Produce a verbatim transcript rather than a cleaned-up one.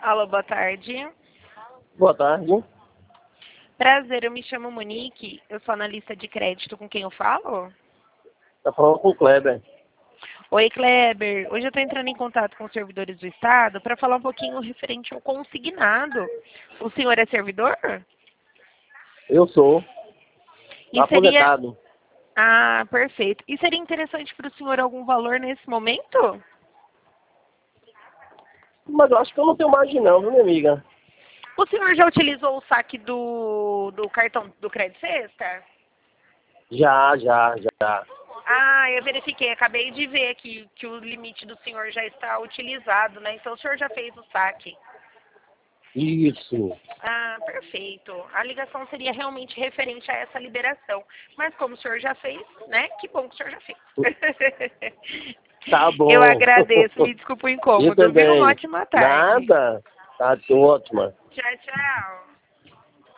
Alô, boa tarde. Boa tarde. Prazer, eu me chamo Monique, eu sou analista de crédito, com quem eu falo? Tá falando com o Kleber. Oi, Kleber. Hoje eu estou entrando em contato com os servidores do Estado para falar um pouquinho referente ao consignado. O senhor é servidor? Eu sou. E seria... Aposentado. Ah, perfeito. E seria interessante para o senhor algum valor nesse momento? Mas eu acho que eu não tenho margem não, viu, minha amiga? O senhor já utilizou o saque do, do cartão do Crédito Sexta? Já, já, já. Ah, eu verifiquei, acabei de ver aqui que o limite do senhor já está utilizado, né? Então o senhor já fez o saque. Isso. Ah, perfeito. A ligação seria realmente referente a essa liberação. Mas como o senhor já fez, né? Que bom que o senhor já fez. Tá bom. Eu agradeço, me desculpa o Eu incômodo, viu? Uma também. ótima tarde. Nada. Tá ótima. Tchau, tchau.